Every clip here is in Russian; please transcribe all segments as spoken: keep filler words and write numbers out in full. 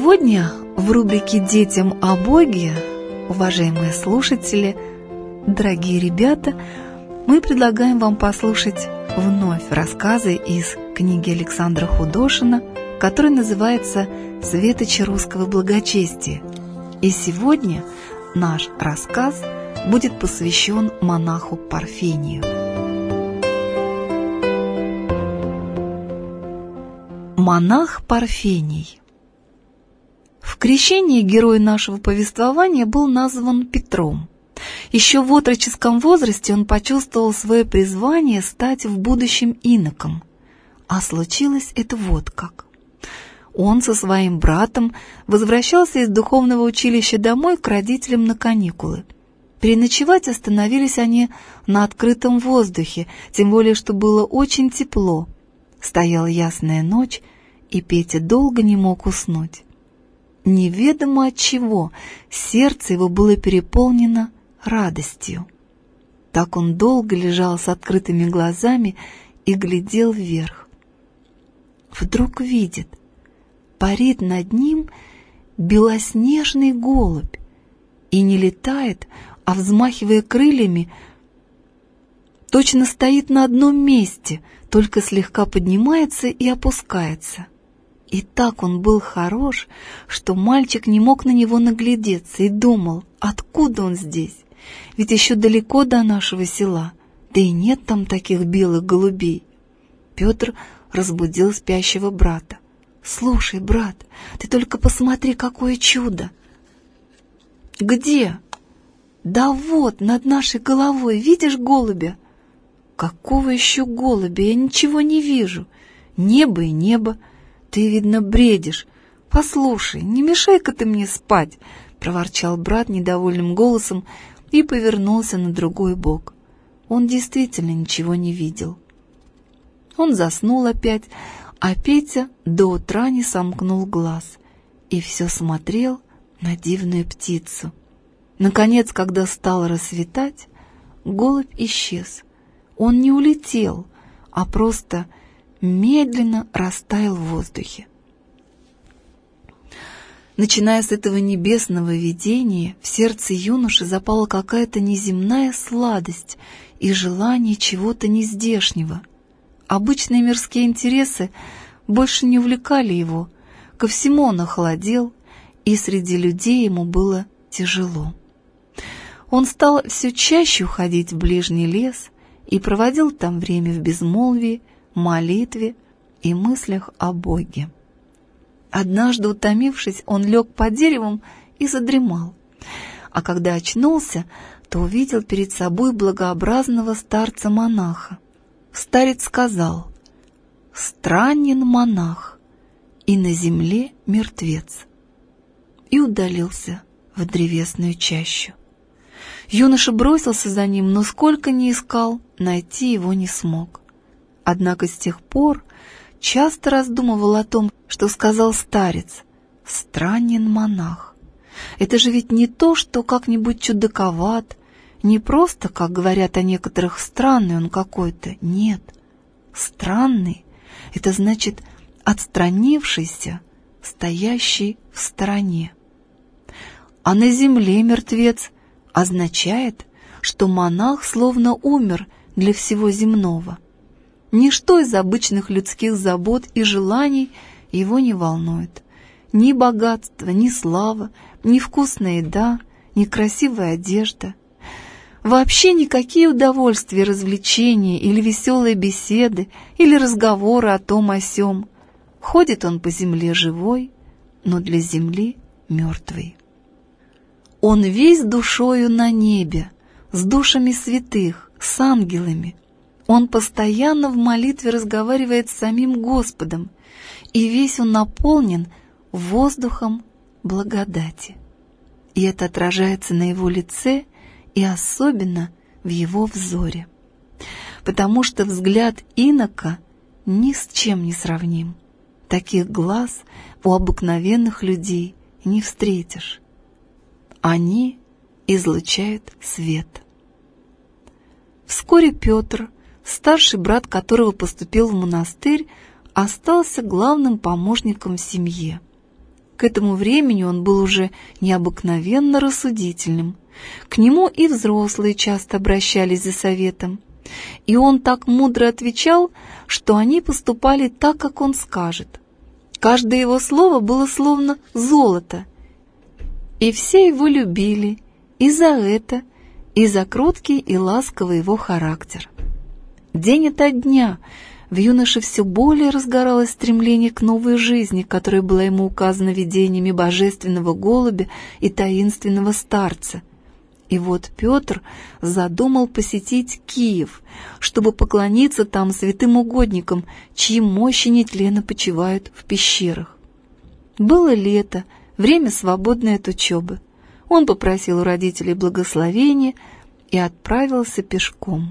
Сегодня в рубрике «Детям о Боге», уважаемые слушатели, дорогие ребята, мы предлагаем вам послушать вновь рассказы из книги Александра Худошина, которая называется «Светочи русского благочестия». И сегодня наш рассказ будет посвящен монаху Парфению. Монах Парфений. В крещении герой нашего повествования был назван Петром. Еще в отроческом возрасте он почувствовал свое призвание стать в будущем иноком. А случилось это вот как. Он со своим братом возвращался из духовного училища домой к родителям на каникулы. Переночевать остановились они на открытом воздухе, тем более что было очень тепло. Стояла ясная ночь, и Петя долго не мог уснуть. Неведомо от чего сердце его было переполнено радостью. Так он долго лежал с открытыми глазами и глядел вверх. Вдруг видит, парит над ним белоснежный голубь и не летает, а, взмахивая крыльями, точно стоит на одном месте, только слегка поднимается и опускается. И так он был хорош, что мальчик не мог на него наглядеться и думал, откуда он здесь, ведь еще далеко до нашего села, да и нет там таких белых голубей. Петр разбудил спящего брата. «Слушай, брат, ты только посмотри, какое чудо!» «Где?» «Да вот, над нашей головой, видишь голубя?» «Какого еще голубя? Я ничего не вижу. Небо и небо. Ты, видно, бредишь. Послушай, не мешай-ка ты мне спать!» — проворчал брат недовольным голосом и повернулся на другой бок. Он действительно ничего не видел. Он заснул опять, а Петя до утра не сомкнул глаз и все смотрел на дивную птицу. Наконец, когда стало рассветать, голубь исчез. Он не улетел, а просто медленно растаял в воздухе. Начиная с этого небесного видения, в сердце юноши запала какая-то неземная сладость и желание чего-то нездешнего. Обычные мирские интересы больше не увлекали его, ко всему он охладел, и среди людей ему было тяжело. Он стал все чаще уходить в ближний лес и проводил там время в безмолвии, молитве и мыслях о Боге. Однажды, утомившись, он лег под деревом и задремал, а когда очнулся, то увидел перед собой благообразного старца-монаха. Старец сказал: «Странен монах, и на земле мертвец», и удалился в древесную чащу. Юноша бросился за ним, но сколько ни искал, найти его не смог. Однако с тех пор часто раздумывал о том, что сказал старец: «Странен монах». Это же ведь не то, что как-нибудь чудаковат, не просто, как говорят о некоторых, странный он какой-то. Нет, странный — это значит отстранившийся, стоящий в стороне. А на земле мертвец означает, что монах словно умер для всего земного. Ничто из обычных людских забот и желаний его не волнует. Ни богатство, ни слава, ни вкусная еда, ни красивая одежда. Вообще никакие удовольствия, развлечения или веселые беседы, или разговоры о том о сём. Ходит он по земле живой, но для земли мертвый. Он весь душою на небе, с душами святых, с ангелами. Он постоянно в молитве разговаривает с самим Господом, и весь он наполнен воздухом благодати. И это отражается на его лице и особенно в его взоре, потому что взгляд инока ни с чем не сравним. Таких глаз у обыкновенных людей не встретишь. Они излучают свет. Вскоре Петр, старший брат которого поступил в монастырь, остался главным помощником в семье. К этому времени он был уже необыкновенно рассудительным. К нему и взрослые часто обращались за советом. И он так мудро отвечал, что они поступали так, как он скажет. Каждое его слово было словно золото. И все его любили и за это, и за кроткий и ласковый его характер. День ото дня в юноше все более разгоралось стремление к новой жизни, которая была ему указана видениями божественного голубя и таинственного старца. И вот Петр задумал посетить Киев, чтобы поклониться там святым угодникам, чьи мощи нетленно почивают в пещерах. Было лето, время свободное от учебы. Он попросил у родителей благословения и отправился пешком.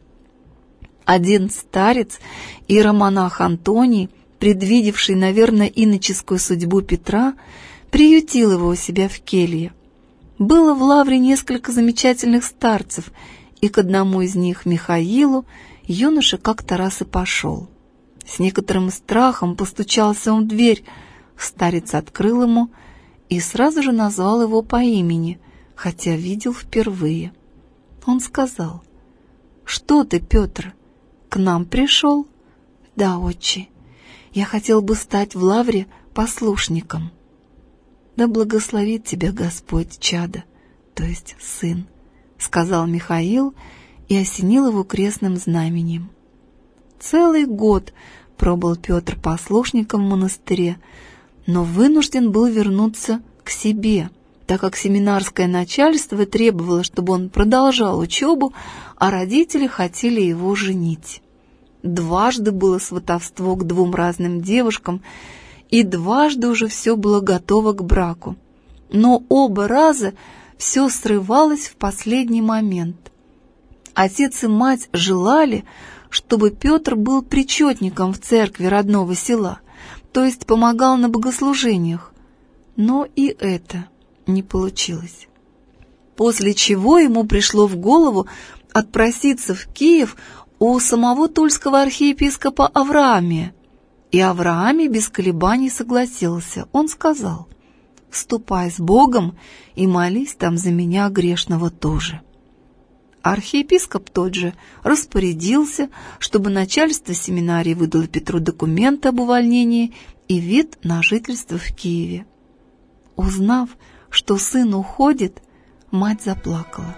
Один старец, иеромонах Антоний, предвидевший, наверное, иноческую судьбу Петра, приютил его у себя в келье. Было в Лавре несколько замечательных старцев, и к одному из них, Михаилу, юноша как-то раз и пошел. С некоторым страхом постучался он в дверь. Старец открыл ему и сразу же назвал его по имени, хотя видел впервые. Он сказал: «Что ты, Петр, к нам пришел?» «Да, отче, я хотел бы стать в Лавре послушником». «Да благословит тебя Господь, чадо, то есть сын», — сказал Михаил и осенил его крестным знаменем. Целый год пробыл Петр послушником в монастыре, но вынужден был вернуться к себе, так как семинарское начальство требовало, чтобы он продолжал учебу, а родители хотели его женить. Дважды было сватовство к двум разным девушкам, и дважды уже все было готово к браку. Но оба раза все срывалось в последний момент. Отец и мать желали, чтобы Петр был причетником в церкви родного села, то есть помогал на богослужениях, но и это не получилось. После чего ему пришло в голову отпроситься в Киев у самого тульского архиепископа Авраамия. И Авраамий без колебаний согласился. Он сказал: «Ступай с Богом и молись там за меня, грешного, тоже». Архиепископ тот же распорядился, чтобы начальство семинарии выдало Петру документы об увольнении и вид на жительство в Киеве. Узнав, что сын уходит, мать заплакала.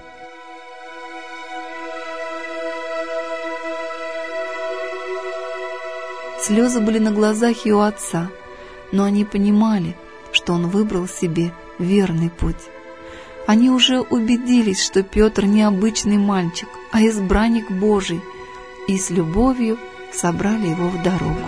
Слезы были на глазах и у отца, но они понимали, что он выбрал себе верный путь. Они уже убедились, что Петр не обычный мальчик, а избранник Божий, и с любовью собрали его в дорогу.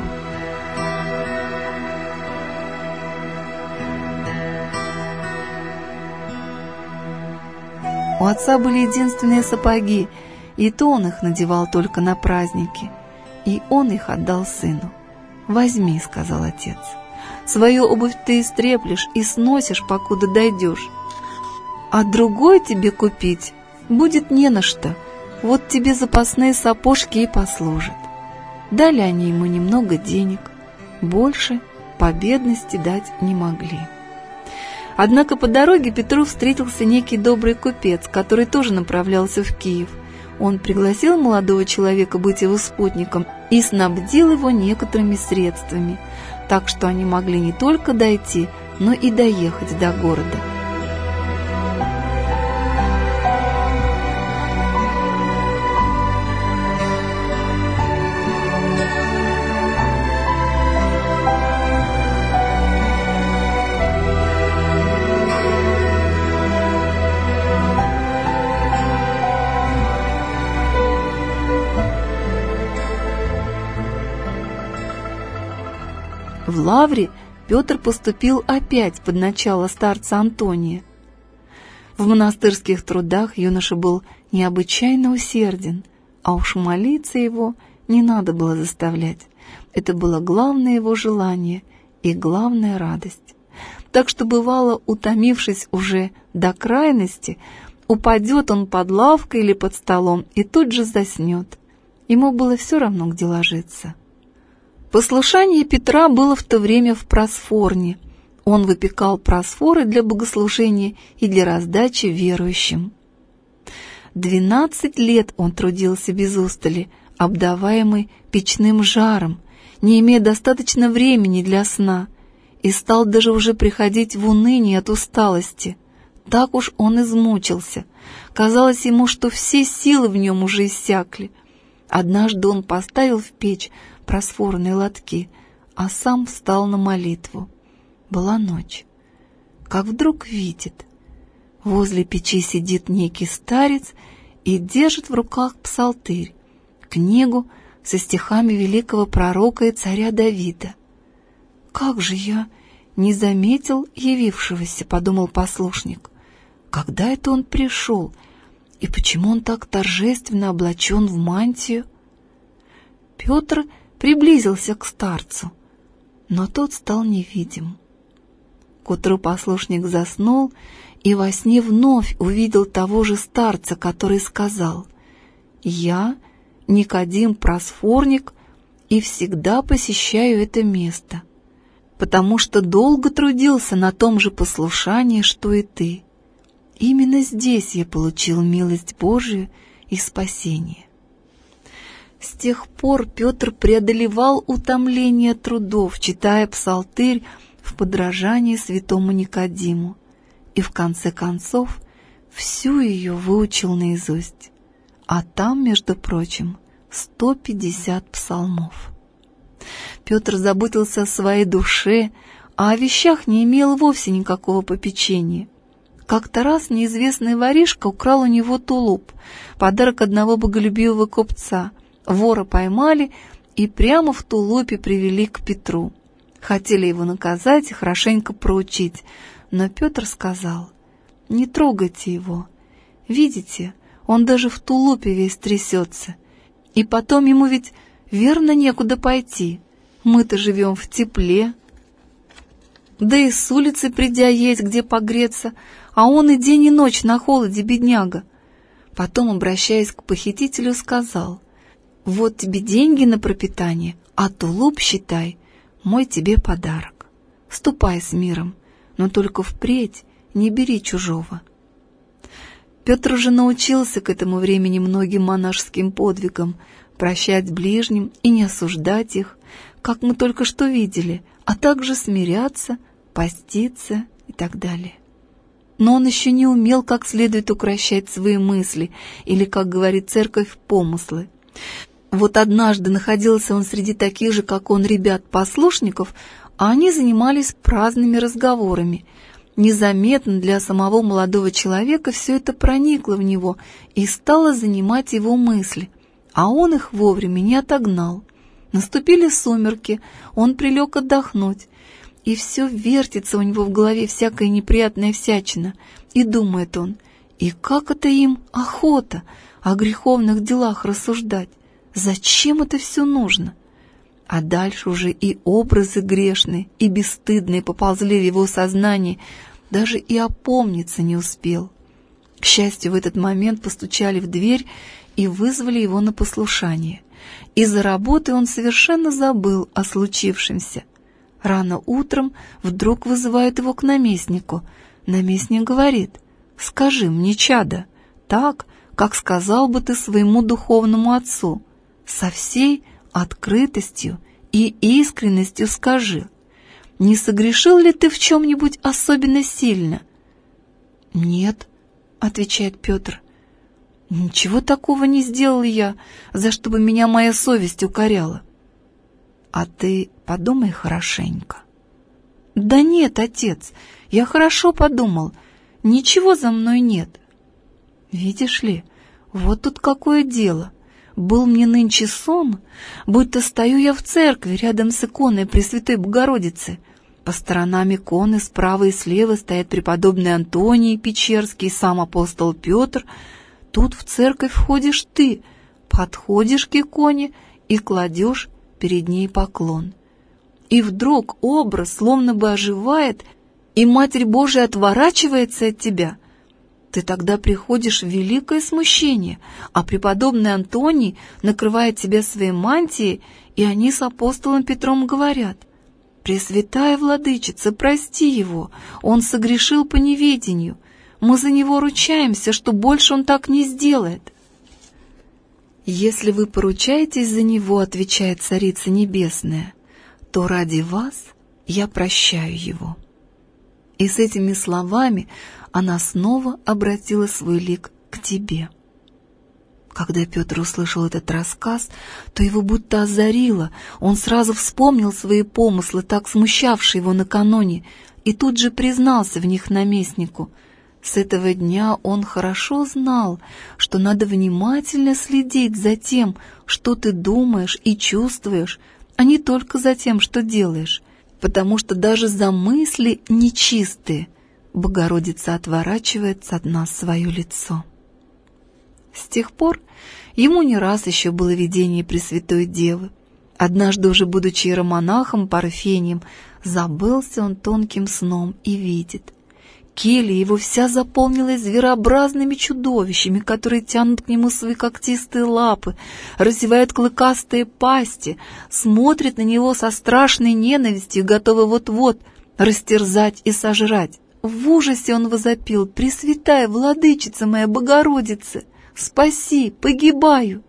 У отца были единственные сапоги, и то он их надевал только на праздники, и он их отдал сыну. «Возьми», — сказал отец, — «свою обувь ты истреплешь и сносишь, покуда дойдешь, а другой тебе купить будет не на что, вот тебе запасные сапожки и послужат». Дали они ему немного денег, больше по бедности дать не могли. Однако по дороге Петру встретился некий добрый купец, который тоже направлялся в Киев. Он пригласил молодого человека быть его спутником и снабдил его некоторыми средствами, так что они могли не только дойти, но и доехать до города. В Лавре Петр поступил опять под начало старца Антония. В монастырских трудах юноша был необычайно усерден, а уж молиться его не надо было заставлять. Это было главное его желание и главная радость. Так что, бывало, утомившись уже до крайности, упадет он под лавкой или под столом и тут же заснет. Ему было все равно, где ложиться. Послушание Петра было в то время в Просфорне. Он выпекал просфоры для богослужения и для раздачи верующим. Двенадцать лет он трудился без устали, обдаваемый печным жаром, не имея достаточно времени для сна, и стал даже уже приходить в уныние от усталости. Так уж он измучился. Казалось ему, что все силы в нем уже иссякли. Однажды он поставил в печь просфорные лотки, а сам встал на молитву. Была ночь. Как вдруг видит, возле печи сидит некий старец и держит в руках псалтырь, книгу со стихами великого пророка и царя Давида. «Как же я не заметил явившегося», — подумал послушник. «Когда это он пришел? И почему он так торжественно облачен в мантию?» Петр приблизился к старцу, но тот стал невидим. К утру послушник заснул и во сне вновь увидел того же старца, который сказал: «Я, Никодим Просфорник, и всегда посещаю это место, потому что долго трудился на том же послушании, что и ты. Именно здесь я получил милость Божию и спасение». С тех пор Петр преодолевал утомление трудов, читая псалтырь в подражании святому Никодиму, и в конце концов всю ее выучил наизусть. А там, между прочим, сто пятьдесят псалмов. Петр заботился о своей душе, а о вещах не имел вовсе никакого попечения. Как-то раз неизвестный воришка украл у него тулуп, подарок одного боголюбивого купца. Вора поймали и прямо в тулупе привели к Петру. Хотели его наказать и хорошенько проучить, но Петр сказал: «Не трогайте его. Видите, он даже в тулупе весь трясется. И потом ему ведь верно некуда пойти. Мы-то живем в тепле. Да и с улицы придя есть где погреться, а он и день и ночь на холоде, бедняга». Потом, обращаясь к похитителю, сказал: «Вот тебе деньги на пропитание, а тулуп, считай, мой тебе подарок. Ступай с миром, но только впредь не бери чужого». Петр уже научился к этому времени многим монашеским подвигам, прощать ближним и не осуждать их, как мы только что видели, а также смиряться, поститься и так далее. Но он еще не умел как следует укрощать свои мысли или, как говорит церковь, помыслы. Вот однажды находился он среди таких же, как он, ребят-послушников, а они занимались праздными разговорами. Незаметно для самого молодого человека все это проникло в него и стало занимать его мысли, а он их вовремя не отогнал. Наступили сумерки, он прилег отдохнуть, и все вертится у него в голове всякая неприятная всячина, и думает он: и как это им охота о греховных делах рассуждать? Зачем это все нужно? А дальше уже и образы грешные, и бесстыдные поползли в его сознании, даже и опомниться не успел. К счастью, в этот момент постучали в дверь и вызвали его на послушание. Из-за работы он совершенно забыл о случившемся. Рано утром вдруг вызывают его к наместнику. Наместник говорит: «Скажи мне, чадо, так, как сказал бы ты своему духовному отцу, со всей открытостью и искренностью скажи, не согрешил ли ты в чем-нибудь особенно сильно?» «Нет», — отвечает Петр, — «ничего такого не сделал я, за что бы меня моя совесть укоряла». «А ты подумай хорошенько». «Да нет, отец, я хорошо подумал, ничего за мной нет». «Видишь ли, вот тут какое дело. Был мне нынче сон, будто стою я в церкви рядом с иконой Пресвятой Богородицы. По сторонам иконы справа и слева стоят преподобный Антоний Печерский и сам апостол Петр. Тут в церковь входишь ты, подходишь к иконе и кладешь перед ней поклон. И вдруг образ словно бы оживает, и Матерь Божия отворачивается от тебя. Ты тогда приходишь в великое смущение, а преподобный Антоний накрывает тебя своей мантией, и они с апостолом Петром говорят: «Пресвятая Владычица, прости его, он согрешил по неведению. Мы за него ручаемся, что больше он так не сделает». «Если вы поручаетесь за него, — отвечает Царица Небесная, — то ради вас я прощаю его». И с этими словами она снова обратила свой лик к тебе. Когда Петр услышал этот рассказ, то его будто озарило, он сразу вспомнил свои помыслы, так смущавшие его накануне, и тут же признался в них наместнику. С этого дня он хорошо знал, что надо внимательно следить за тем, что ты думаешь и чувствуешь, а не только за тем, что делаешь, потому что даже за мысли нечистые Богородица отворачивает от нас свое лицо. С тех пор ему не раз еще было видение Пресвятой Девы. Однажды, уже будучи иеромонахом Парфением, забылся он тонким сном и видит. Келья его вся заполнилась зверообразными чудовищами, которые тянут к нему свои когтистые лапы, разевают клыкастые пасти, смотрят на него со страшной ненавистью, готовы вот-вот растерзать и сожрать. В ужасе он возопил: «Пресвятая Владычица моя Богородица, спаси, погибаю!»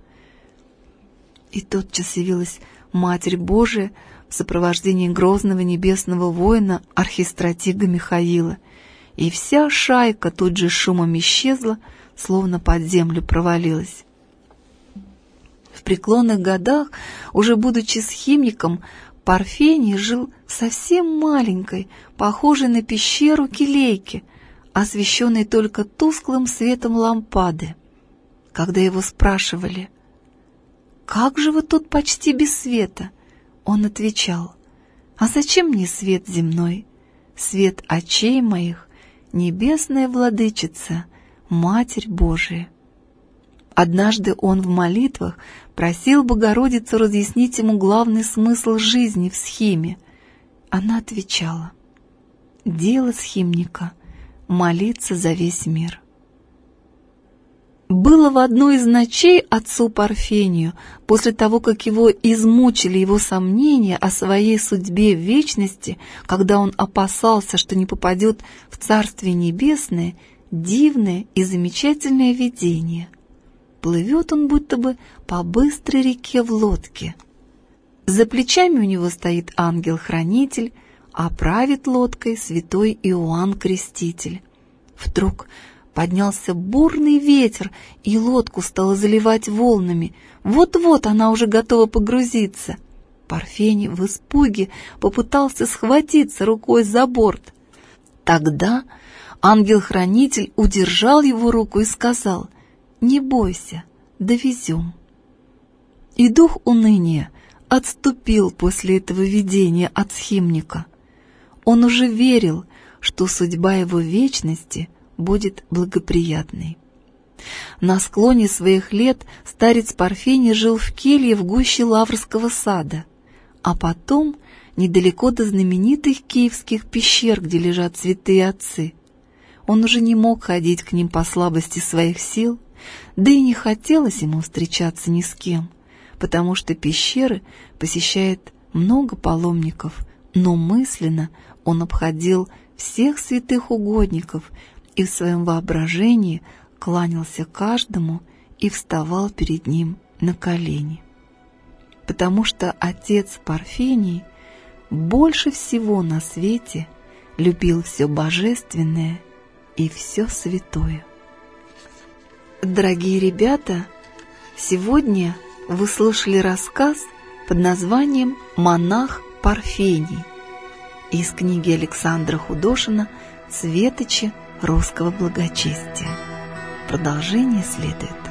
И тотчас явилась Матерь Божия в сопровождении грозного небесного воина архистратига Михаила, и вся шайка тут же шумом исчезла, словно под землю провалилась. В преклонных годах, уже будучи схимником, Парфений жил в совсем маленькой, похожей на пещеру келейке, освещенной только тусклым светом лампады. Когда его спрашивали: «Как же вы тут почти без света?», он отвечал: «А зачем мне свет земной? Свет очей моих — небесная Владычица, Матерь Божия». Однажды он в молитвах просил Богородицу разъяснить ему главный смысл жизни в схиме. Она отвечала: «Дело схимника — молиться за весь мир». Было в одну из ночей отцу Парфению, после того, как его измучили его сомнения о своей судьбе в вечности, когда он опасался, что не попадет в Царствие Небесное, дивное и замечательное видение. Плывет он будто бы по быстрой реке в лодке. За плечами у него стоит ангел-хранитель, а правит лодкой святой Иоанн Креститель. Вдруг поднялся бурный ветер, и лодку стало заливать волнами. Вот-вот она уже готова погрузиться. Парфений в испуге попытался схватиться рукой за борт. Тогда ангел-хранитель удержал его руку и сказал: «Не бойся, довезем». И дух уныния отступил после этого видения от схимника. Он уже верил, что судьба его вечности будет благоприятной. На склоне своих лет старец Парфений жил в келье в гуще Лаврского сада, а потом недалеко до знаменитых киевских пещер, где лежат святые отцы. Он уже не мог ходить к ним по слабости своих сил, да и не хотелось ему встречаться ни с кем, потому что пещеры посещает много паломников, но мысленно он обходил всех святых угодников и в своем воображении кланялся каждому и вставал перед ним на колени. Потому что отец Парфений больше всего на свете любил все божественное и все святое. Дорогие ребята, сегодня вы слушали рассказ под названием «Монах Парфений» из книги Александра Худошина «Светочи русского благочестия». Продолжение следует.